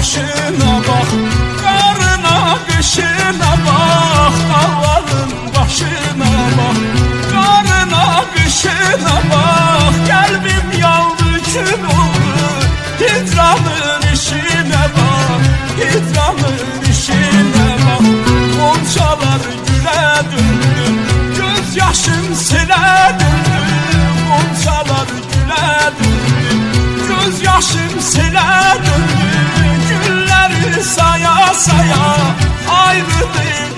yaşına bak, karına kışına bak, dağların başına bak, karına kışına bak. Kalbim yandı kül oldu, hicranın işine bak, hicranın işine bak. Goncalar güle döndü, göz yaşım sele döndü. Goncalar güle döndü, göz yaşım sele döndü. Gülleri saya saya ayrıldı